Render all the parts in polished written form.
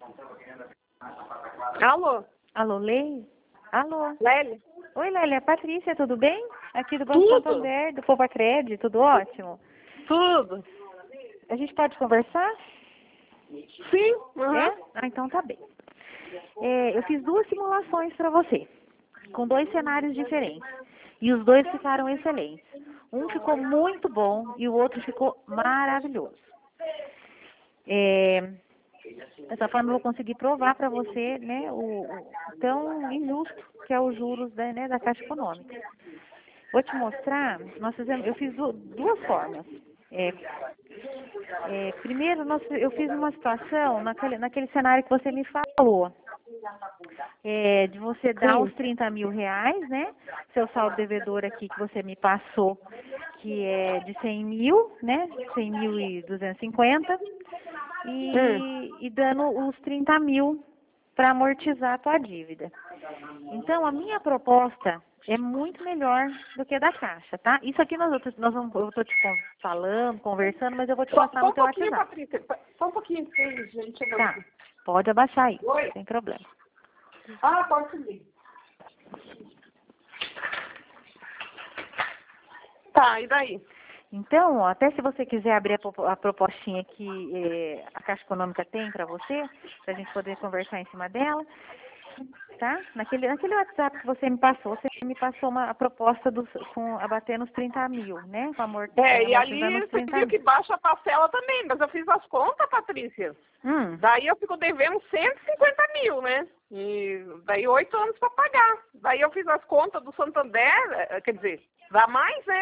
Alô? Alô, Lei? Alô? Lélia? Oi, Lélia. Patrícia, tudo bem? Aqui do Banco Tudo. Santander, do Poupa-Cred, tudo ótimo? Tudo. A gente pode conversar? Sim. Uhum. É? Ah, então tá bem. Eu fiz 2 simulações para você, com 2 cenários diferentes. E os 2 ficaram excelentes. Um ficou muito bom e o outro ficou maravilhoso. Dessa forma eu vou conseguir provar para você, né, o tão injusto que é os juros da Caixa Econômica. Vou te mostrar, eu fiz 2 formas. Primeiro, eu fiz uma situação naquele cenário que você me falou, de você dar os 30 mil reais, né? Seu saldo devedor aqui que você me passou, que é de 100 mil, né? 100.250, e dando os 30 mil para amortizar a tua dívida. Então, a minha proposta é muito melhor do que a da Caixa, tá? Isso aqui eu tô te falando, conversando, mas eu vou te passar no teu WhatsApp. Patrícia. Só um pouquinho, gente. Tá, pode abaixar aí, Oi. sem problema. Pode subir. Tá, e daí? Então, ó, até se você quiser abrir a propostinha que a Caixa Econômica tem para você, para a gente poder conversar em cima dela, tá? Naquele WhatsApp que você me passou a proposta com abater nos 30 mil, né? Com E ali amortizando os você 30 viu que mil. baixa a parcela também, mas eu fiz as contas, Patrícia. Daí eu fico devendo 150 mil, né? E daí 8 anos para pagar. Daí eu fiz as contas do Santander, quer dizer, dá mais, né?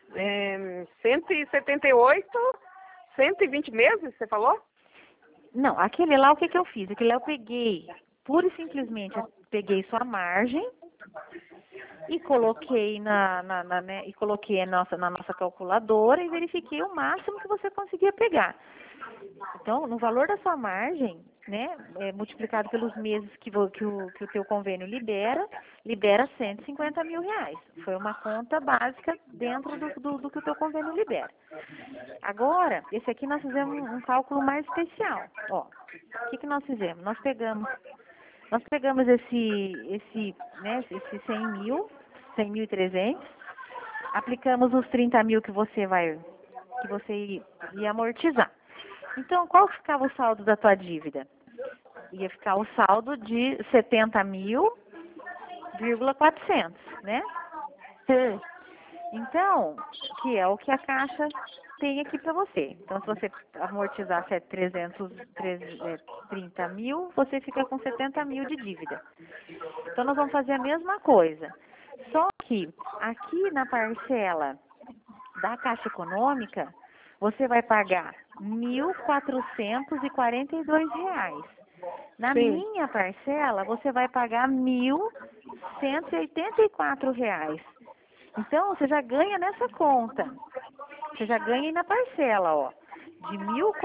178, 120 meses, você falou? Não, aquele lá, o que eu fiz? Aquele lá eu peguei, pura e simplesmente, eu peguei sua margem e coloquei né, na nossa calculadora e verifiquei o máximo que você conseguia pegar. Então, no valor da sua margem, né, multiplicado pelos meses que o teu convênio libera 150 mil reais. Foi uma conta básica dentro do que o teu convênio libera. Agora, esse aqui nós fizemos um cálculo mais especial. Ó, o que nós fizemos? Nós pegamos esse 100 mil, 100.300, aplicamos os 30 mil que você ia amortizar. Então, qual ficava o saldo da tua dívida? Ia ficar o saldo de 70.400, né? Então, que é o que a Caixa tem aqui para você. Então, se você amortizar 330 mil, você fica com 70 mil de dívida. Então, nós vamos fazer a mesma coisa. Só que aqui na parcela da Caixa Econômica, você vai pagar R$ 1.442. Na minha parcela, você vai pagar R$ 1.184. Então, você já ganha nessa conta. Você já ganha aí na parcela, ó. De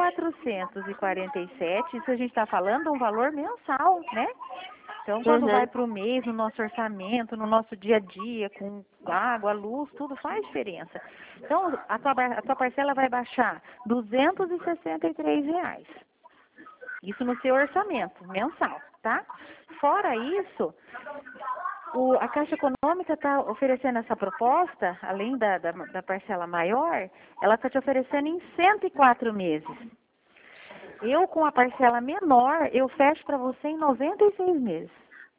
1.447, isso a gente está falando um valor mensal, né? Então, quando vai para o mês, no nosso orçamento, no nosso dia a dia, com água, luz, tudo faz diferença. Então, a tua parcela vai baixar R$ 263. Isso no seu orçamento mensal, tá? Fora isso, a Caixa Econômica está oferecendo essa proposta, além da parcela maior, ela está te oferecendo em 104 meses. Eu, com a parcela menor, eu fecho para você em 96 meses.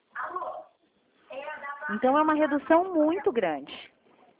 Então, é uma redução muito grande.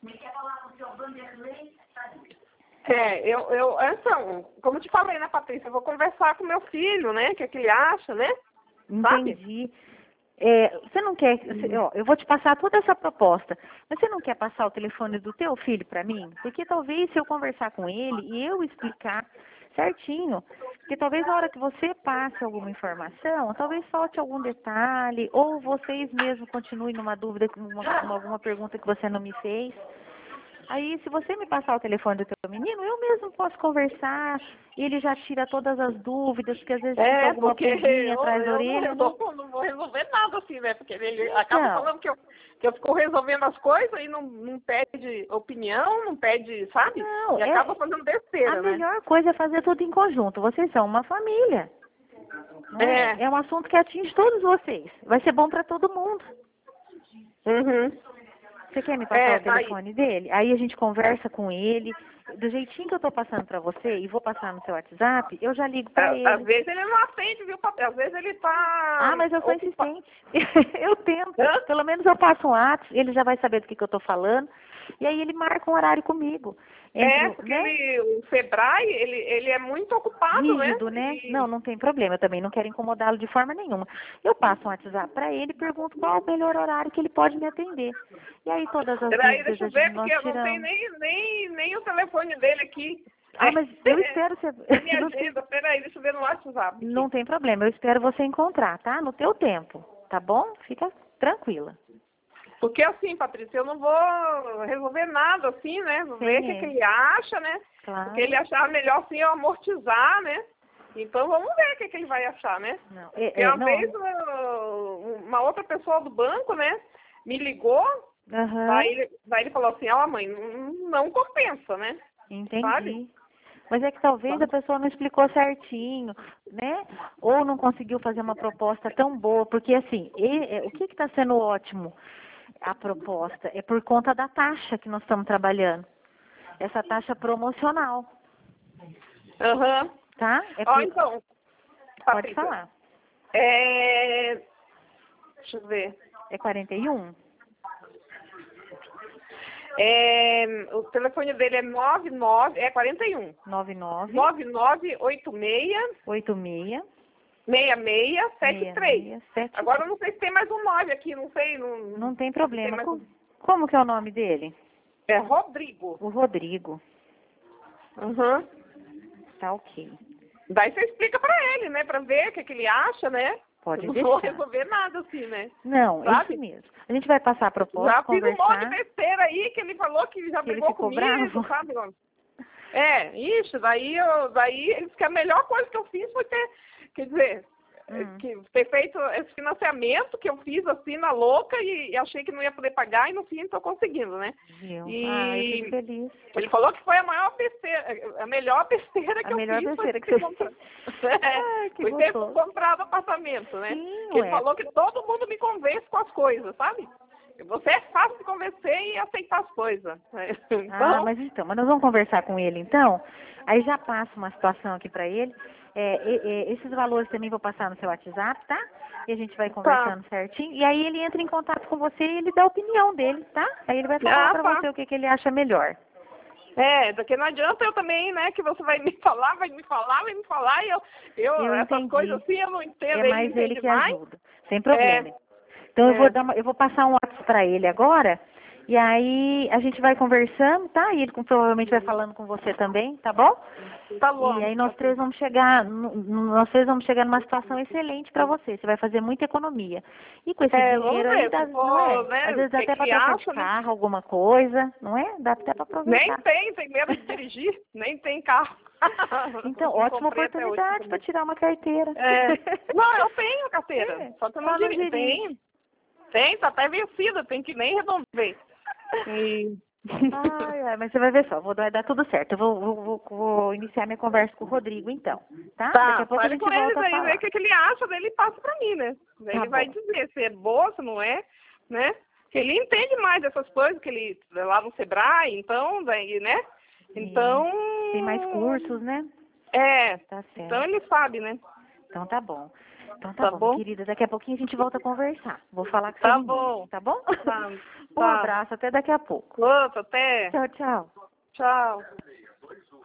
Então, como eu te falei, né, Patrícia, eu vou conversar com meu filho, né, o que ele acha, né? Entendi. Você não quer, eu vou te passar toda essa proposta, mas você não quer passar o telefone do teu filho para mim? Porque talvez se eu conversar com ele e eu explicar certinho, porque talvez na hora que você passe alguma informação, talvez falte algum detalhe, ou vocês mesmos continuem numa dúvida, alguma pergunta que você não me fez. Aí, se você me passar o telefone do teu menino, eu mesmo posso conversar, e ele já tira todas as dúvidas, porque às vezes fica alguma pulguinha atrás da orelha. Eu não vou resolver nada assim, né? Porque ele acaba falando que eu fico resolvendo as coisas e não pede opinião, não pede, sabe? Não, e acaba fazendo besteira, né? A né? melhor coisa é fazer tudo em conjunto. Vocês são uma família. Não é? É um assunto que atinge todos vocês. Vai ser bom para todo mundo. Uhum. Você quer me passar o telefone dele? Aí a gente conversa com ele. Do jeitinho que eu tô passando para você e vou passar no seu WhatsApp, eu já ligo para ele. Às vezes ele não atende, viu, papai? Às vezes ele tá... Ah, mas eu sou insistente. Eu tento. Pelo menos eu passo um WhatsApp, ele já vai saber do que eu tô falando. E aí ele marca um horário comigo. Porque o Sebrae, ele é muito ocupado, rígido, né? Não tem problema. Eu também não quero incomodá-lo de forma nenhuma. Eu passo um WhatsApp para ele e pergunto qual o melhor horário que ele pode me atender. E aí todas as dúvidas deixa eu ver, porque eu não tenho nem o telefone dele aqui. Ah, mas eu espero você... Minha agenda, peraí, deixa eu ver no WhatsApp. Aqui. Não tem problema, eu espero você encontrar, tá? No teu tempo, tá bom? Fica tranquila. Porque assim, Patrícia, eu não vou resolver nada assim, né? Vou ver o que ele acha, né? Claro. Porque ele achar melhor assim eu amortizar, né? Então vamos ver o que ele vai achar, né? Porque uma vez uma outra pessoa do banco, né, me ligou, daí ele falou assim, mãe, não compensa, né? Entendi. Sabe? Mas é que talvez a pessoa não explicou certinho, né? Ou não conseguiu fazer uma proposta tão boa, porque assim, o que está sendo ótimo? A proposta é por conta da taxa que nós estamos trabalhando. Essa taxa promocional. Tá? Então, pode falar. Deixa eu ver. É 41? O telefone dele é 41. 9986 6673. Agora eu não sei se tem mais um 9 aqui, não sei. Não tem problema. Como que é o nome dele? É Rodrigo. O Rodrigo. Tá ok. Daí você explica pra ele, né? Pra ver o que ele acha, né? Pode não deixar. vou resolver nada assim, né? Não, é isso mesmo. A gente vai passar a proposta, já conversar. Já fiz um monte de besteira aí que ele falou que já brigou comigo, bravo. Sabe? Daí ele disse que a melhor coisa que eu fiz foi quer dizer, ter feito esse financiamento que eu fiz assim na louca e achei que não ia poder pagar e no fim estou conseguindo, né? Viu? Eu fico feliz. Ele falou que foi a melhor besteira que eu fiz. Foi ter comprado apartamento, né? Ele falou que todo mundo me convence com as coisas, sabe? Você é fácil de convencer e aceitar as coisas. Então... mas nós vamos conversar com ele então. Aí já passo uma situação aqui para ele. Esses valores também vou passar no seu WhatsApp, tá? E a gente vai conversando certinho. E aí ele entra em contato com você e ele dá a opinião dele, tá? Aí ele vai falar para você o que ele acha melhor. Porque não adianta eu também, né, que você vai me falar, e eu essas coisas assim eu não entendo. É mais ele que ajuda, sem problema. Então eu vou passar um WhatsApp para ele agora, e aí a gente vai conversando, tá? E ele provavelmente vai falando com você também, tá bom? Tá bom. E aí nós três vamos chegar numa situação excelente para você. Você vai fazer muita economia. E com esse dinheiro aí, às vezes dá até para trocar de carro, alguma coisa, não é? Dá até para aproveitar. Tem medo de dirigir, nem tem carro. Então, ótima oportunidade para tirar uma carteira. Não, eu tenho carteira, só que eu não dirijo. Tem, tá até vencida, tem que nem resolver. Mas você vai ver só, vai dar tudo certo. Eu vou iniciar minha conversa com o Rodrigo, então. Tá? Daqui a pouco a gente volta a falar. Ver o que ele acha, daí ele passa pra mim, né? Daí ele vai dizer se é boa, se não é, né? Porque ele entende mais dessas coisas, que ele lá no Sebrae, então, daí, né? Então... Tem mais cursos, né? Tá certo. Então ele sabe, né? Então tá bom. Então tá bom, querida. Daqui a pouquinho a gente volta a conversar. Vou falar com você. Tá bom? Um abraço, até daqui a pouco. Outro, até. Tchau. Tchau.